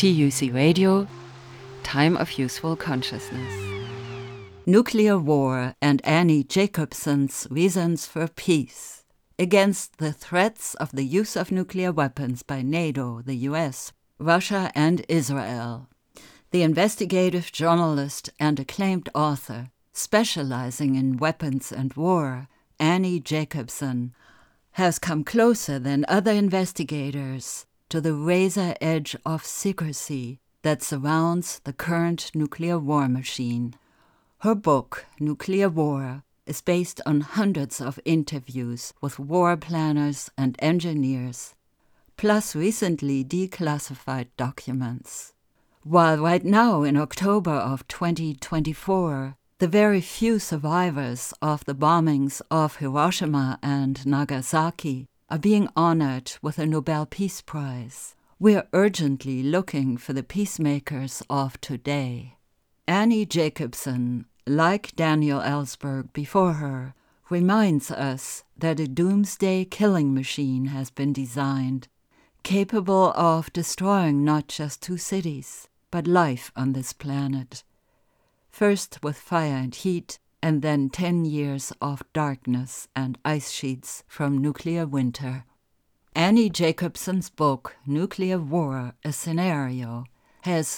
TUC Radio, Time of Useful Consciousness. Nuclear War and Annie Jacobsen's Reasons for Peace. Against the threats of the use of nuclear weapons by NATO, the US, Russia, and Israel. The investigative journalist and acclaimed author, specializing in weapons and war, Annie Jacobsen, has come closer than other investigators to the razor edge of secrecy that surrounds the current nuclear war machine. Her book, Nuclear War, is based on hundreds of interviews with war planners and engineers, plus recently declassified documents. While right now, in October of 2024, the very few survivors of the bombings of Hiroshima and Nagasaki are being honored with a Nobel Peace Prize, we're urgently looking for the peacemakers of today. Annie Jacobsen, like Daniel Ellsberg before her, reminds us that a doomsday killing machine has been designed, capable of destroying not just two cities, but life on this planet. First with fire and heat, and then 10 years of darkness and ice sheets from nuclear winter. Annie Jacobsen's book, Nuclear War, A Scenario, has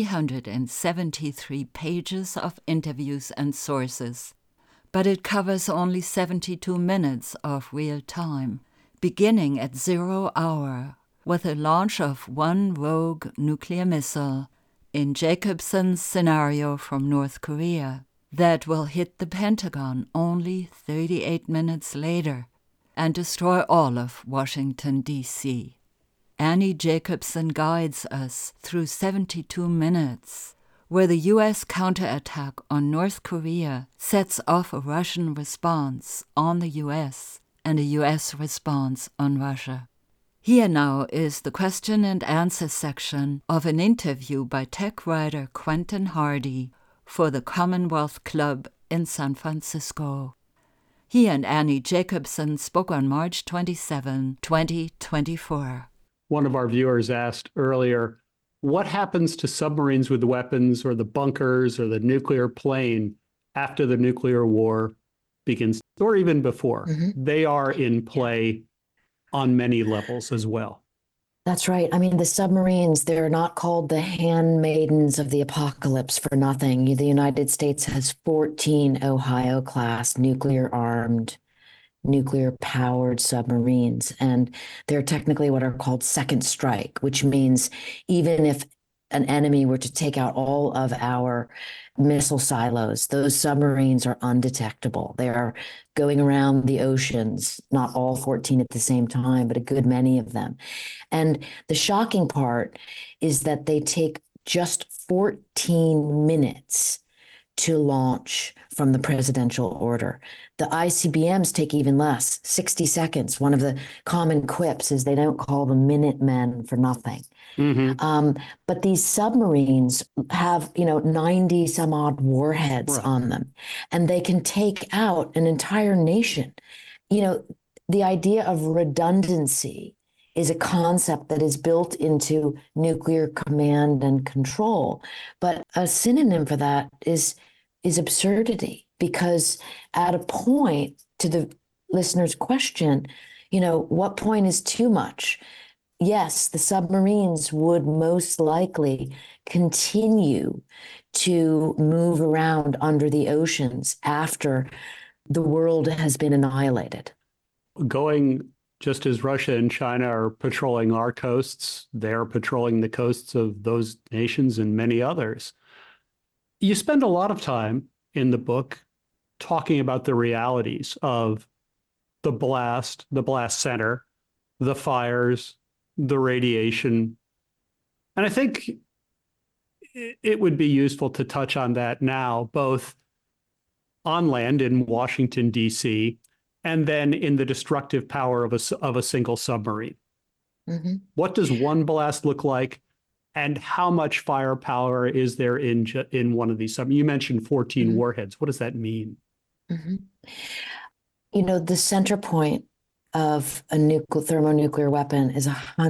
373 pages of interviews and sources, but it covers only 72 minutes of real time, beginning at 0 hour, with the launch of one rogue nuclear missile in Jacobsen's scenario from North Korea that will hit the Pentagon only 38 minutes later and destroy all of Washington, D.C. Annie Jacobsen guides us through 72 minutes, where the U.S. counterattack on North Korea sets off a Russian response on the U.S. and a U.S. response on Russia. Here now is the question and answer section of an interview by tech writer Quentin Hardy for the Commonwealth Club in San Francisco. He and Annie Jacobsen spoke on March 27, 2024. One of our viewers asked earlier, what happens to submarines with weapons or the bunkers or the nuclear plane after the nuclear war begins, or even before? They are in play on many levels as well. That's right. I mean, the submarines, they're not called the handmaidens of the apocalypse for nothing. The United States has 14 Ohio-class nuclear-armed, nuclear-powered submarines, and they're technically what are called second strike, which means even if an enemy were to take out all of our missile silos, those submarines are undetectable. They are going around the oceans, not all 14 at the same time, but a good many of them. And the shocking part is that they take just 14 minutes to launch from the presidential order. The ICBMs take even less, 60 seconds. One of the common quips is they don't call them Minutemen for nothing. But these submarines have, 90 some odd warheads on them, and they can take out an entire nation. The idea of redundancy is a concept that is built into nuclear command and control. But a synonym for that is absurdity, because at a point, to the listener's question, what point is too much? Yes, the submarines would most likely continue to move around under the oceans after the world has been annihilated. Going just as Russia and China are patrolling our coasts, they're patrolling the coasts of those nations and many others. You spend a lot of time in the book talking about the realities of the blast center, the fires, the radiation. And I think it would be useful to touch on that now, both on land in Washington, D.C., and then in the destructive power of a single submarine. What does one blast look like, and how much firepower is there in one of these submarines? You mentioned 14 warheads. What does that mean? The center point of a thermonuclear weapon is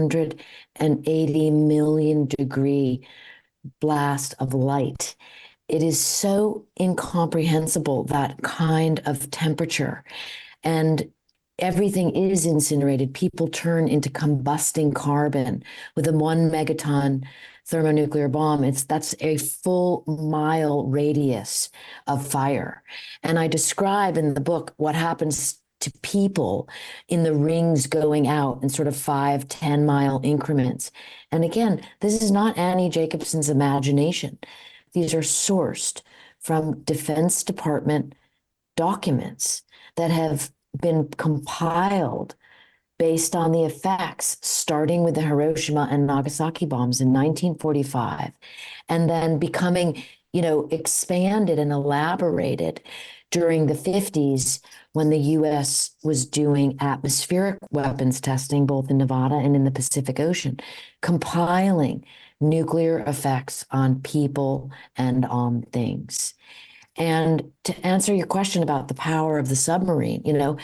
180 million degree blast of light. It is so incomprehensible, that kind of temperature. And everything is incinerated. People turn into combusting carbon with a 1 megaton thermonuclear bomb. That's a full mile radius of fire. And I describe in the book what happens to people in the rings going out in sort of 5-10 mile increments. And again, this is not Annie Jacobsen's imagination. These are sourced from Defense Department documents that have been compiled based on the effects, starting with the Hiroshima and Nagasaki bombs in 1945, and then becoming, expanded and elaborated during the 50s when the US was doing atmospheric weapons testing, both in Nevada and in the Pacific Ocean, compiling nuclear effects on people and on things. And to answer your question about the power of the submarine,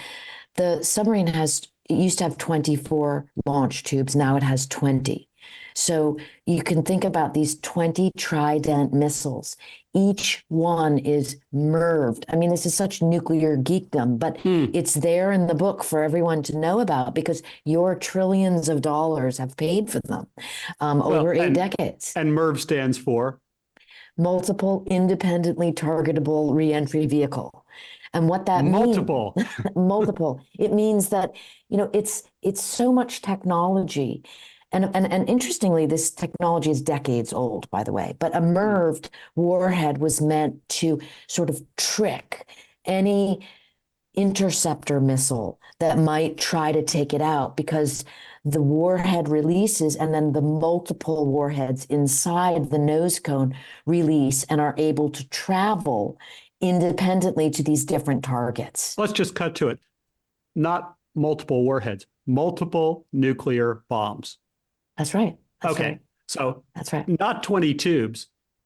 the submarine it used to have 24 launch tubes. Now it has 20. So you can think about these 20 Trident missiles. Each one is MIRVed. I mean, this is such nuclear geekdom, but it's there in the book for everyone to know about because your trillions of dollars have paid for them over 8 decades. And MIRV stands for? Multiple Independently Targetable Reentry Vehicle. And what that multiple. means, multiple, it means that, it's so much technology. And interestingly, this technology is decades old, by the way, but a MIRVed warhead was meant to sort of trick any interceptor missile that might try to take it out, because the warhead releases and then the multiple warheads inside the nose cone release and are able to travel independently to these different targets. Let's just cut to it. Not multiple warheads, multiple nuclear bombs. That's right. Okay. Right. So that's right. Not 20 tubes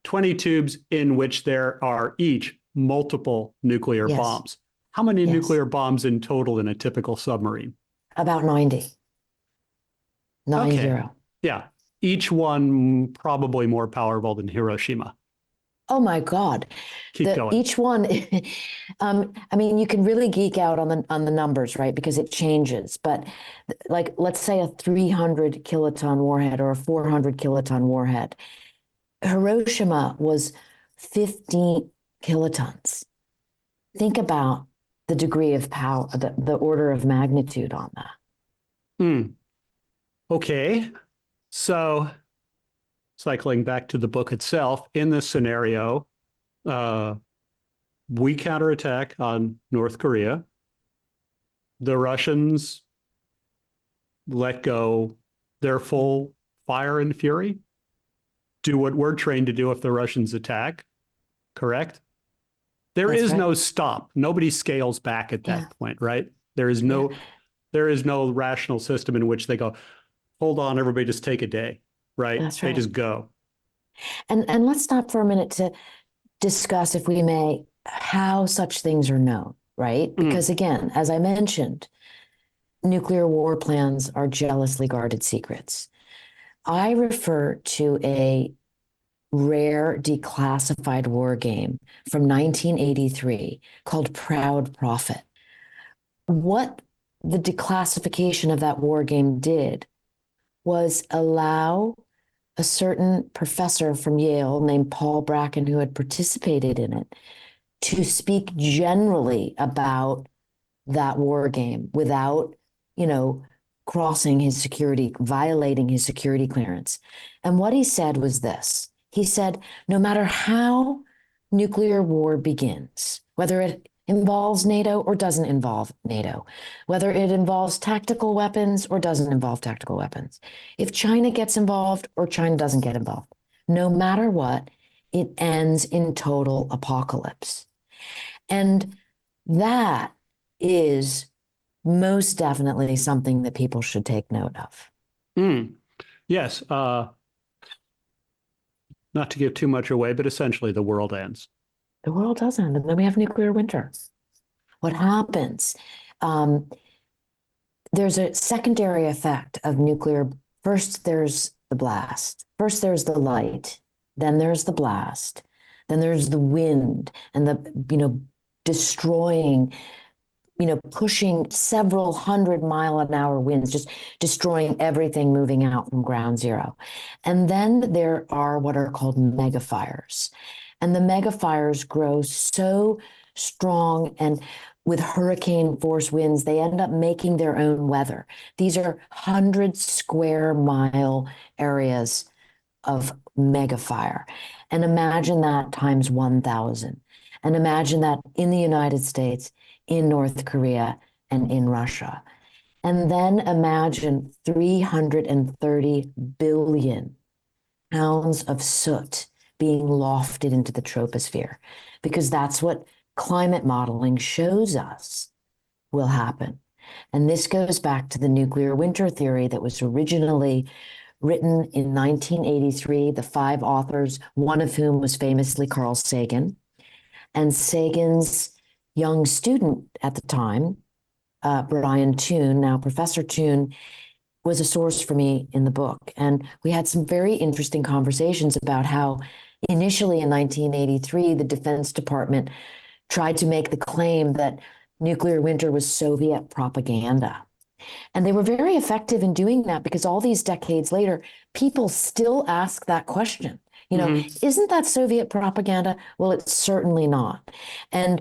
in which there are each multiple nuclear bombs. How many nuclear bombs in total in a typical submarine? About 90. 90. Okay. Yeah. Each one probably more powerful than Hiroshima. Oh my God. Keep going. Each one, I mean, you can really geek out on the numbers, right? Because it changes. But like, let's say a 300 kiloton warhead or a 400 kiloton warhead. Hiroshima was 15 kilotons. Think about the degree of power, the order of magnitude on that. Okay. So cycling back to the book itself, in this scenario, we counterattack on North Korea. The Russians let go their full fire and fury, do what we're trained to do if the Russians attack, correct? There is no stop. Nobody scales back at that point, right? There is no rational system in which they go, hold on, everybody, just take a day. Right. That's right. They just go. And let's stop for a minute to discuss, if we may, how such things are known, right? Because again, as I mentioned, nuclear war plans are jealously guarded secrets. I refer to a rare declassified war game from 1983 called Proud Prophet. What the declassification of that war game did was allow a certain professor from Yale named Paul Bracken, who had participated in it, to speak generally about that war game without, violating his security clearance. And what he said was this. He said, no matter how nuclear war begins, whether it involves NATO or doesn't involve NATO, whether it involves tactical weapons or doesn't involve tactical weapons, if China gets involved or China doesn't get involved, no matter what, it ends in total apocalypse. And that is most definitely something that people should take note of. Yes. Not to give too much away, but essentially the world ends. The world does end, and then we have nuclear winter. What happens? there's a secondary effect of nuclear. First, there's the blast. First, there's the light. Then there's the blast. Then there's the wind and the, destroying, pushing several 100-mile-an-hour winds, just destroying everything moving out from ground zero. And then there are what are called megafires. And the megafires grow so strong and with hurricane force winds, they end up making their own weather. These are 100-square-mile areas of megafire. And imagine that times 1,000. And imagine that in the United States, in North Korea, and in Russia. And then imagine 330 billion pounds of soot being lofted into the troposphere, because that's what climate modeling shows us will happen. And this goes back to the nuclear winter theory that was originally written in 1983, the 5 authors, one of whom was famously Carl Sagan. And Sagan's young student at the time, Brian Toon, now Professor Toon, was a source for me in the book. And we had some very interesting conversations about how initially in 1983, the Defense Department tried to make the claim that nuclear winter was Soviet propaganda. And they were very effective in doing that because all these decades later, people still ask that question. Isn't that Soviet propaganda? Well, it's certainly not. And,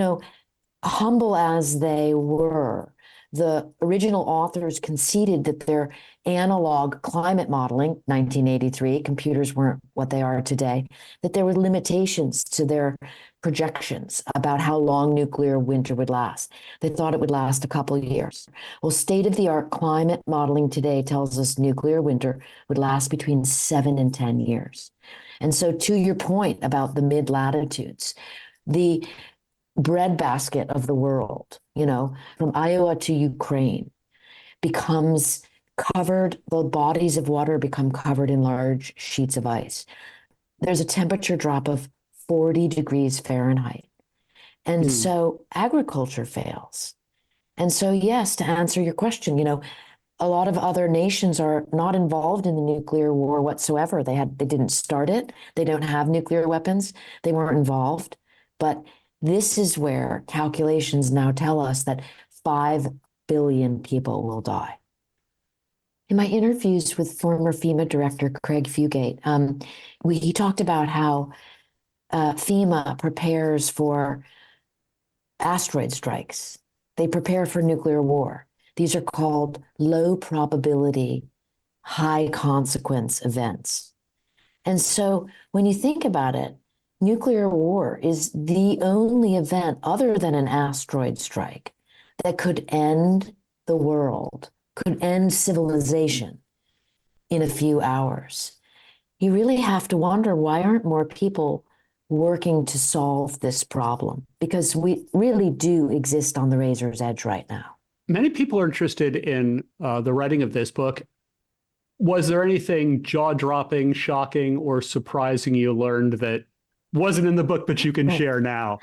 humble as they were, the original authors conceded that their analog climate modeling, 1983, computers weren't what they are today, that there were limitations to their projections about how long nuclear winter would last. They thought it would last a couple of years. Well, state-of-the-art climate modeling today tells us nuclear winter would last between 7 and 10 years. And so to your point about the mid-latitudes, the breadbasket of the world, from Iowa to Ukraine, becomes covered, the bodies of water become covered in large sheets of ice. There's a temperature drop of 40 degrees Fahrenheit. And so agriculture fails. And so, yes, to answer your question, a lot of other nations are not involved in the nuclear war whatsoever. They didn't start it. They don't have nuclear weapons. They weren't involved. But this is where calculations now tell us that 5 billion people will die. In my interviews with former FEMA director Craig Fugate, he talked about how FEMA prepares for asteroid strikes. They prepare for nuclear war. These are called low probability, high consequence events. And so when you think about it, nuclear war is the only event other than an asteroid strike that could end the world, could end civilization in a few hours. You really have to wonder, why aren't more people working to solve this problem? Because we really do exist on the razor's edge right now. Many people are interested in the writing of this book. Was there anything jaw-dropping, shocking, or surprising you learned that wasn't in the book, but you can share now?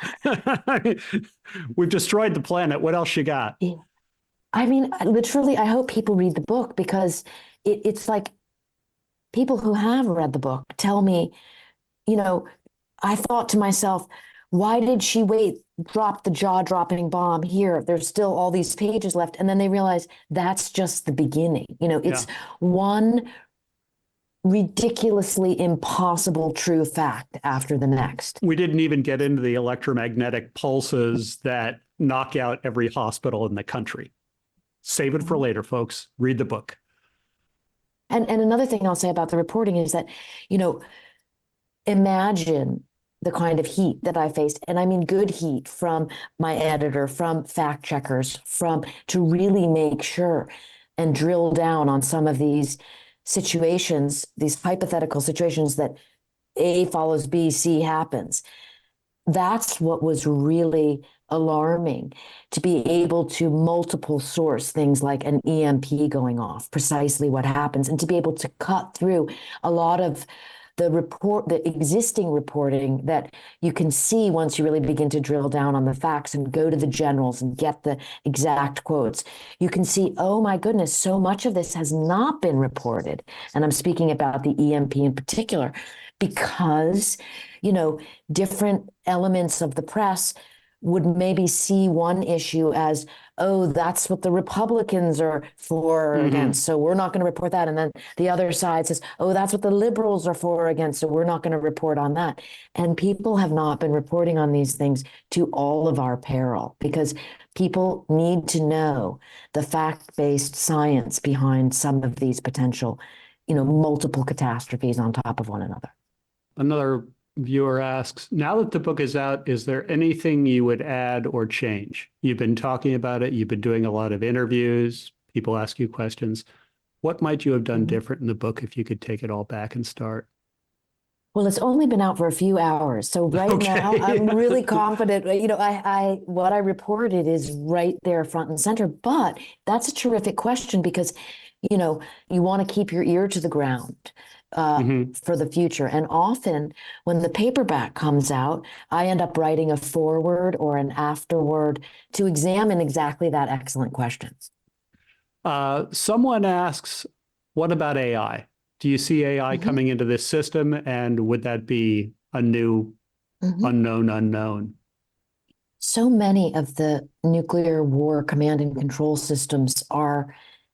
We've destroyed the planet. What else you got? I mean, literally, I hope people read the book, because it's like people who have read the book tell me, I thought to myself, why did she drop the jaw-dropping bomb here? There's still all these pages left. And then they realize that's just the beginning. It's one ridiculously impossible true fact after the next. We didn't even get into the electromagnetic pulses that knock out every hospital in the country. Save it for later, folks. Read the book. And another thing I'll say about the reporting is that, imagine the kind of heat that I faced, and I mean good heat, from my editor, from fact checkers, to really make sure and drill down on some of these situations, these hypothetical situations that A follows B, C happens. That's what was really alarming, to be able to multiple source things like an EMP going off, precisely what happens, and to be able to cut through a lot of the existing reporting that you can see once you really begin to drill down on the facts and go to the generals and get the exact quotes, you can see, oh my goodness, so much of this has not been reported. And I'm speaking about the EMP in particular, because, different elements of the press would maybe see one issue as, oh, that's what the Republicans are for or against, so we're not going to report that. And then the other side says, oh, that's what the liberals are for or against, so we're not going to report on that. And people have not been reporting on these things to all of our peril, because people need to know the fact-based science behind some of these potential, multiple catastrophes on top of one another. Another viewer asks, now that the book is out, is there anything you would add or change? You've been talking about it. You've been doing a lot of interviews. People ask you questions. What might you have done different in the book if you could take it all back and start? Well, it's only been out for a few hours. So now I'm really confident. I what I reported is right there front and center. But that's a terrific question, because, you want to keep your ear to the ground for the future. And often when the paperback comes out, I end up writing a foreword or an afterword to examine exactly that excellent question. Someone asks, what about AI? Do you see AI coming into this system, and would that be a new unknown? So many of the nuclear war command and control systems are,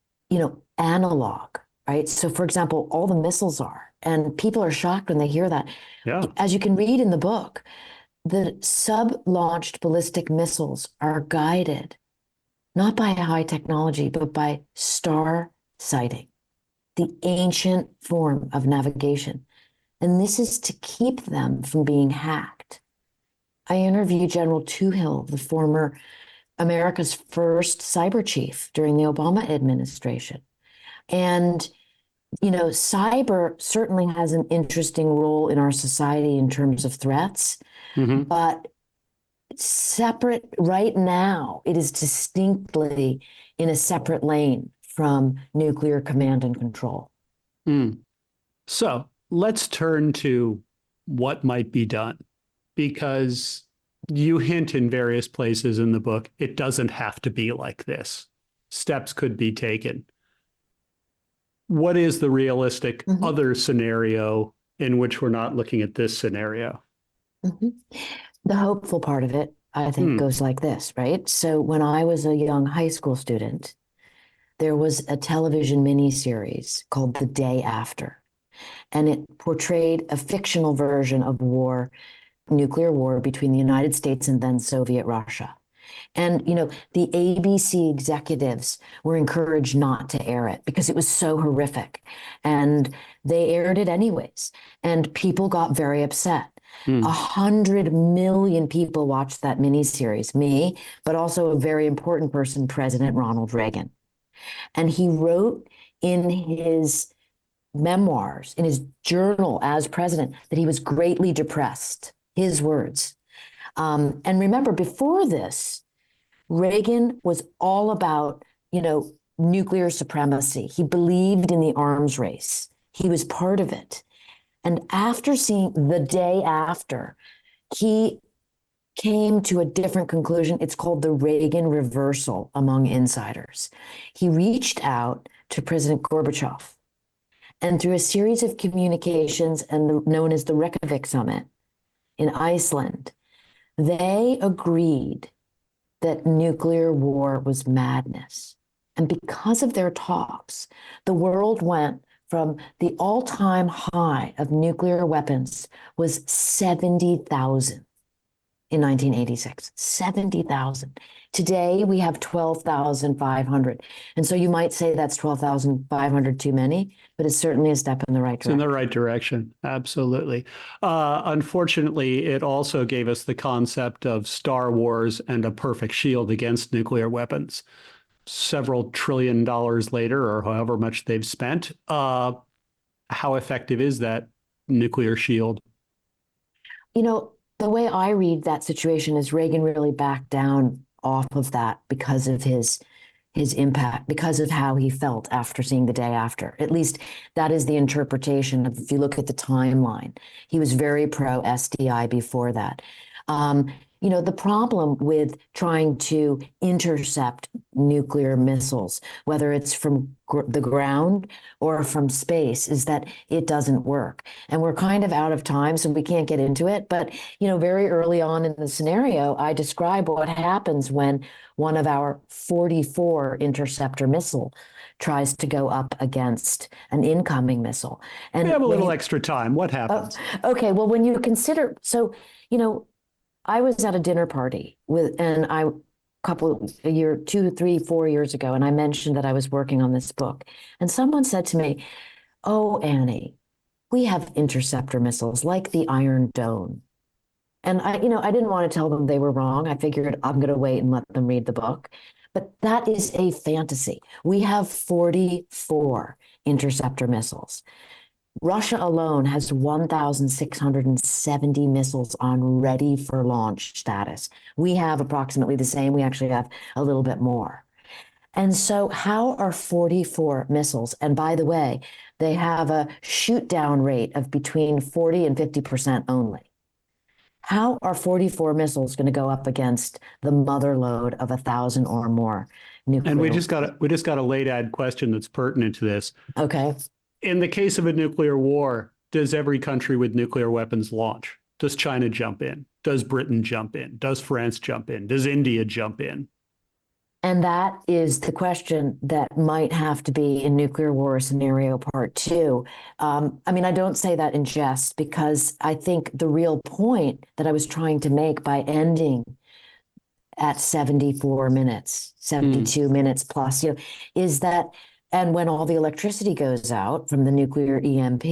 analog, right? So, for example, all the missiles are, and people are shocked when they hear that. Yeah. As you can read in the book, the sub-launched ballistic missiles are guided not by high technology, but by star sighting, the ancient form of navigation. And this is to keep them from being hacked. I interviewed General Toohill, the former America's first cyber chief during the Obama administration. And, cyber certainly has an interesting role in our society in terms of threats, but separate right now, it is distinctly in a separate lane from nuclear command and control. So let's turn to what might be done, because you hint in various places in the book, it doesn't have to be like this. Steps could be taken. What is the realistic other scenario in which we're not looking at this scenario? The hopeful part of it, I think, goes like this, right? So when I was a young high school student, there was a television miniseries called The Day After, and it portrayed a fictional version of war, nuclear war between the United States and then Soviet Russia. And, the ABC executives were encouraged not to air it because it was so horrific. And they aired it anyways. And people got very upset. 100 million people watched that miniseries, me, but also a very important person, President Ronald Reagan. And he wrote in his memoirs, in his journal as president, that he was greatly depressed, his words. And remember, before this, Reagan was all about, nuclear supremacy. He believed in the arms race. He was part of it. And after seeing The Day After, he came to a different conclusion. It's called the Reagan reversal among insiders. He reached out to President Gorbachev, and through a series of communications known as the Reykjavik Summit in Iceland, they agreed that nuclear war was madness. And because of their talks, the world went from the all-time high of nuclear weapons was 70,000 in 1986, 70,000. Today, we have 12,500. And so you might say that's 12,500 too many, but it's certainly a step in the right direction. It's in the right direction. Absolutely. Unfortunately, it also gave us the concept of Star Wars and a perfect shield against nuclear weapons. Several $1 trillion later, or however much they've spent, how effective is that nuclear shield? The way I read that situation is Reagan really backed down off of that because of his his impact because of how he felt after seeing the day after. At least that is the interpretation of, if you look at the timeline. He was very pro SDI before that. You know, the problem with trying to intercept nuclear missiles, whether it's from the ground or from space, is that it doesn't work. And we're kind of out of time, so we can't get into it. But, you know, very early on in the scenario, I describe what happens when one of our 44 interceptor missile tries to go up against an incoming missile. And we have a little extra time. What happens? Okay, well, when you consider, so, you know, I was at a dinner party a year, 2, 3, 4 years ago, and I mentioned that I was working on this book. And someone said to me, "Oh, Annie, we have interceptor missiles like the Iron Dome." And I didn't want to tell them they were wrong. I figured I'm going to wait and let them read the book. But that is a fantasy. We have 44 interceptor missiles. Russia alone has 1,670 missiles on ready for launch status. We have approximately the same. We actually have a little bit more. And so how are 44 missiles? And by the way, they have a shoot down rate of between 40 and 50% only. How are 44 missiles going to go up against the mother load of 1,000 or more nuclear? And we just got a late ad question that's pertinent to this. Okay. In the case of a nuclear war, does every country with nuclear weapons launch? Does China jump in? Does Britain jump in? Does France jump in? Does India jump in? And that is the question that might have to be in nuclear war scenario part 2. I mean, I don't say that in jest, because I think the real point that I was trying to make by ending at 74 minutes, 72 minutes plus, is that, and when all the electricity goes out from the nuclear EMP,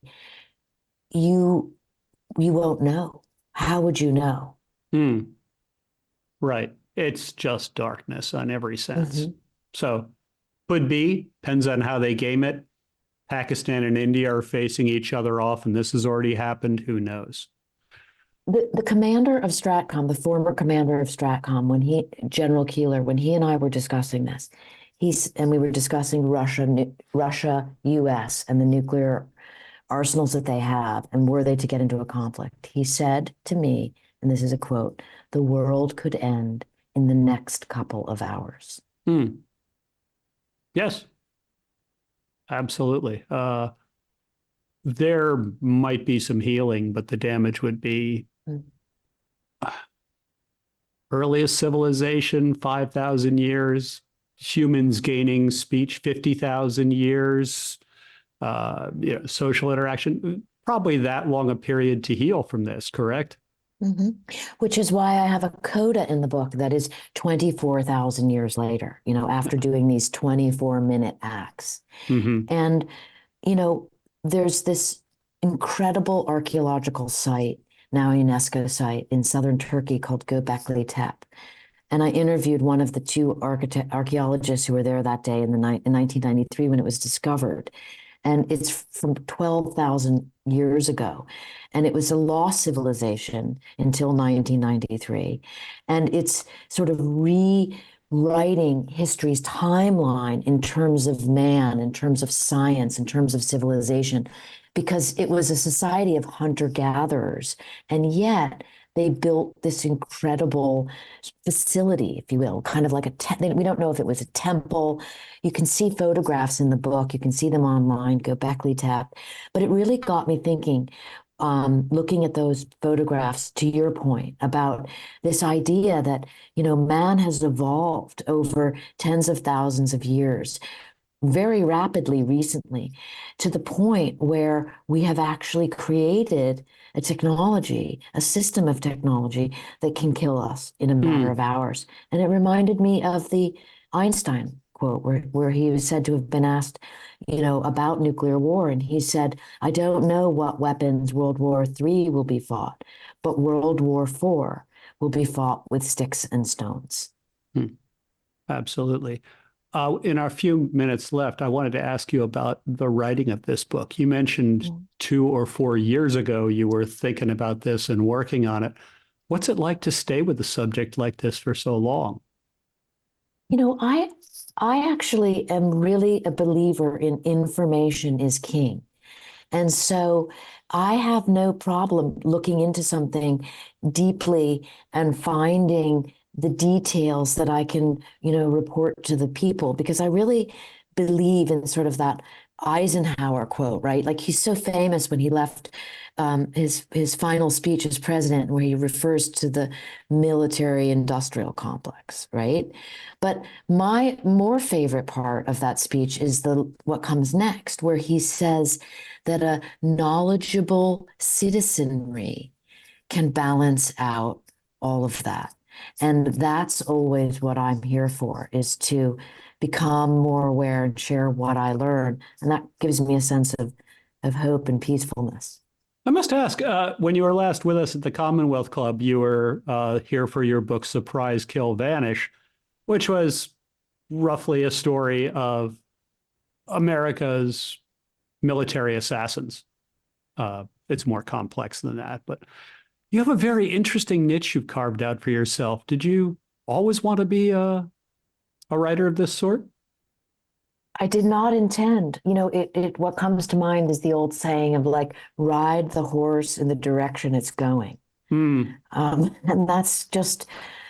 you won't know. How would you know? Right. It's just darkness on every sense. So could be, depends on how they game it. Pakistan and India are facing each other off, and this has already happened. Who knows? The commander of STRATCOM, the former commander of STRATCOM, General Keeler, when he and I were discussing this, and we were discussing Russia, US, and the nuclear arsenals that they have, and were they to get into a conflict, he said to me, and this is a quote, "The world could end in the next couple of hours." Yes, absolutely. There might be some healing, but the damage would be earliest civilization, 5,000 years, humans gaining speech, 50,000 years, social interaction, probably that long a period to heal from this, correct? Which is why I have a coda in the book that is 24,000 years later, after doing these 24-minute acts. And, there's this incredible archaeological site, now a UNESCO site in southern Turkey called Göbekli Tepe. And I interviewed one of the 2 archaeologists who were there that day in 1993 when it was discovered. And it's from 12,000 years ago. And it was a lost civilization until 1993. And it's sort of rewriting history's timeline in terms of man, in terms of science, in terms of civilization, because it was a society of hunter-gatherers. And yet they built this incredible facility, if you will, kind of like we don't know if it was a temple. You can see photographs in the book. You can see them online, Göbekli Tepe. But it really got me thinking, looking at those photographs, to your point about this idea that, man has evolved over tens of thousands of years, very rapidly recently, to the point where we have actually created a technology, a system of technology that can kill us in a matter of hours. And it reminded me of the Einstein quote where he was said to have been asked, about nuclear war. And he said, "I don't know what weapons World War III will be fought, but World War IV will be fought with sticks and stones." Absolutely. In our few minutes left, I wanted to ask you about the writing of this book. You mentioned 2 or 4 years ago you were thinking about this and working on it. What's it like to stay with a subject like this for so long? I actually am really a believer in information is king. And so I have no problem looking into something deeply and finding the details that I can, report to the people, because I really believe in sort of that Eisenhower quote, right? Like he's so famous when he left his final speech as president, where he refers to the military industrial complex, right? But my more favorite part of that speech is the what comes next, where he says that a knowledgeable citizenry can balance out all of that. And that's always what I'm here for, is to become more aware and share what I learn. And that gives me a sense of hope and peacefulness. I must ask, when you were last with us at the Commonwealth Club, you were here for your book, Surprise, Kill, Vanish, which was roughly a story of America's military assassins. It's more complex than that, but you have a very interesting niche you've carved out for yourself. Did you always want to be a writer of this sort? I did not intend. What comes to mind is the old saying of like, ride the horse in the direction it's going. Hmm. And that's just,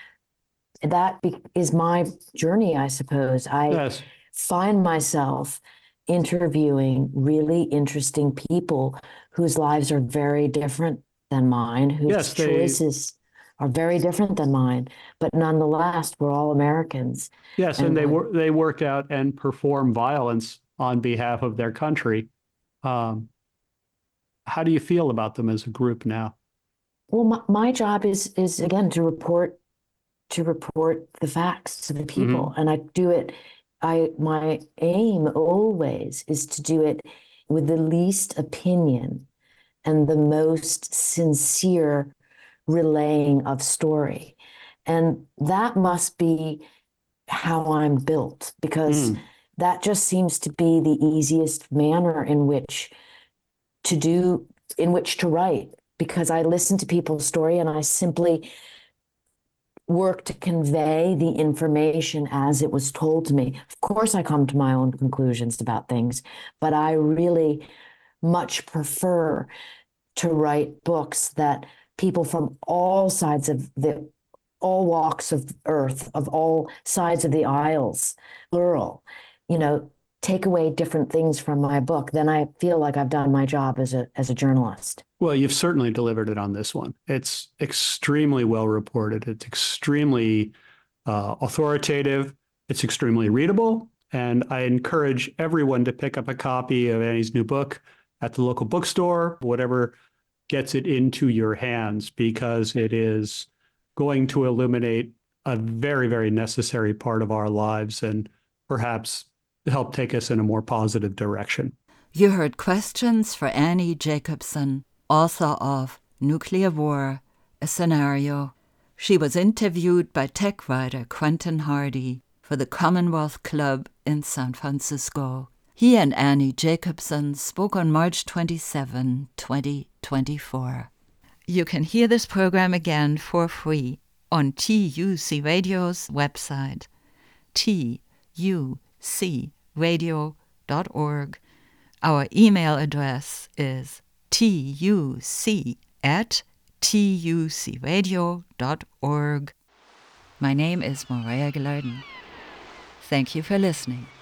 is my journey, I suppose. I Yes. find myself interviewing really interesting people whose lives are very different than mine, whose Yes, choices are very different than mine, but nonetheless, we're all Americans. Yes, and they work out and perform violence on behalf of their country. How do you feel about them as a group now? Well, my job is again to report the facts to the people, Mm-hmm. and I do it. My aim always is to do it with the least opinion and the most sincere relaying of story. And that must be how I'm built, because that just seems to be the easiest manner in which to write, because I listen to people's story and I simply work to convey the information as it was told to me. Of course, I come to my own conclusions about things, but I really much prefer to write books that people from all walks of earth, of all sides of the aisles, plural, take away different things from my book. Then I feel like I've done my job as a journalist. Well, you've certainly delivered it on this one. It's extremely well reported. It's extremely authoritative. It's extremely readable. And I encourage everyone to pick up a copy of Annie's new book at the local bookstore, whatever gets it into your hands, because it is going to illuminate a very, very necessary part of our lives and perhaps help take us in a more positive direction. You heard questions for Annie Jacobsen, author of Nuclear War, a Scenario. She was interviewed by tech writer Quentin Hardy for the Commonwealth Club in San Francisco. He and Annie Jacobsen spoke on March 27, 2024. You can hear this program again for free on TUC Radio's website, tucradio.org. Our email address is tuc@tucradio.org. My name is Morea Gilardin. Thank you for listening.